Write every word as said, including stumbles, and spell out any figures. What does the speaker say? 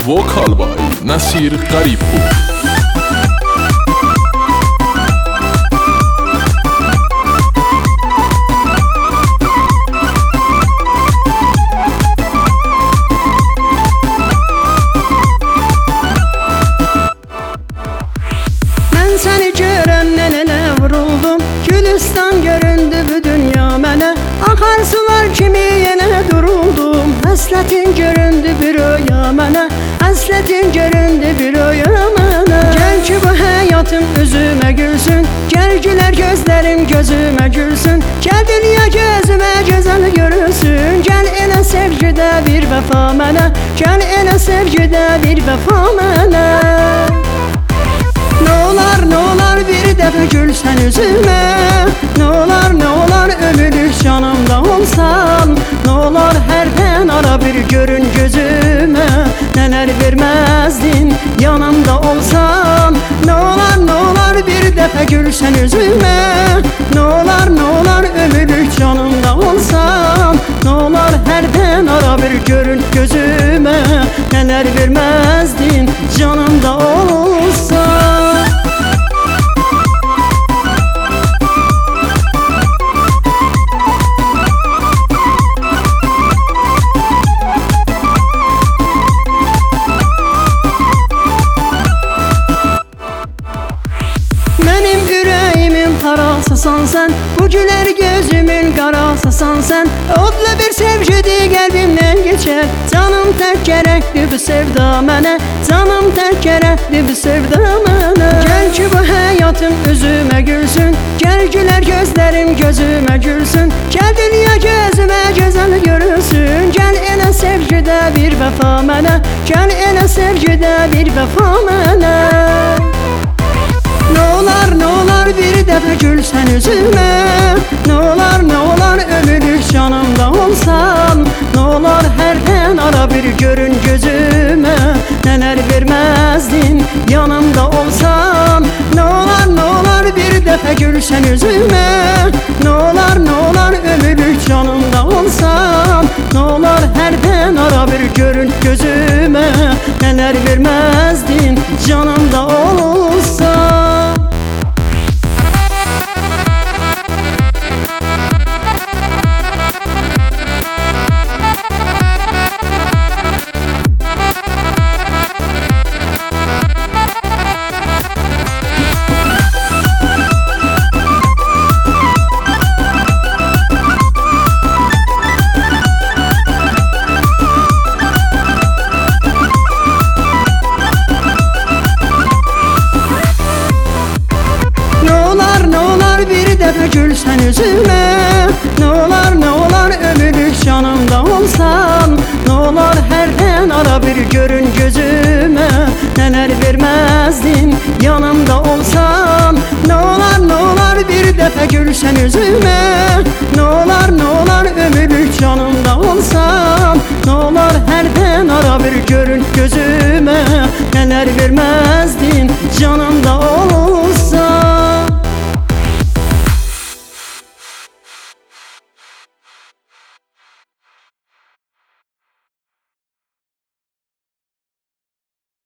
Vokal by Nasir Garipov. Seni görəndən elə vuruldum, Gülistan göründü bu dünya mənə. Axar sular kimi yenə duruldum, Həsrətin göründü bir röya mənə, Həsrətin göründü bir röya mənə. Gəl ki bu həyatım üzümə gülsün, Gəl gülər gözlərim gözümə gülsün, Gəl dünya gözümə gözəl görünsün, Gəl elə sevgidə bir vəfa mənə, Gəl elə sevgidə bir vəfa mənə. N'olar n'olar bir dəfə gülsən üzümə, N'olar n'olar ömürlük canımda olsan, N'olar hərdən ara bir görün gözümə, Nələr verməzdin yanımda olsan. N'olar n'olar bir dəfə gülsən üzümə, N'olar n'olar ömürlük canımda olsan, N'olar hərdən ara bir görün gözümə, Nələr verməzdin canımda olsan. Mənim ürəyimin parasısan sən, Bu gülər gözümün qarasısan sən. Odla bir sevgidir qəlbimdən keçər, Canım tək gərəkdir bu sevda mənə, Canım tək gərəkdir bu sevda mənə. Gəl ki bu həyatım üzümə gülsün, Gəl gülər gözlərim gözümə gülsün, Gəl dünya gözümə gözəl görünsün, Gəl elə sevgidə bir vəfa mənə, Gəl elə sevgidə bir vəfa mənə. N'olar n'olar bir dəfə gülsən üzümə, N'olar n'olar ömürlük canımda olsan, N'olar hərdən ara bir görün gözümə, Nələr verməzdin yanımda olsan. N'olar n'olar bir dəfə gülsən üzümə, N'olar n'olar ömürlük canımda olsan, N'olar hərdən ara bir görün gözümə, Nələr verməzdin canımda olsan. Gülsən üzümə, N'olar n'olar ömürlük canımda olsan, N'olar hərdən ara bir görün gözümə, Nələr verməzdin yanımda olsan. N'olar n'olar bir dəfə gülsən üzümə, N'olar n'olar ömürlük canımda olsan, N'olar hərdən ara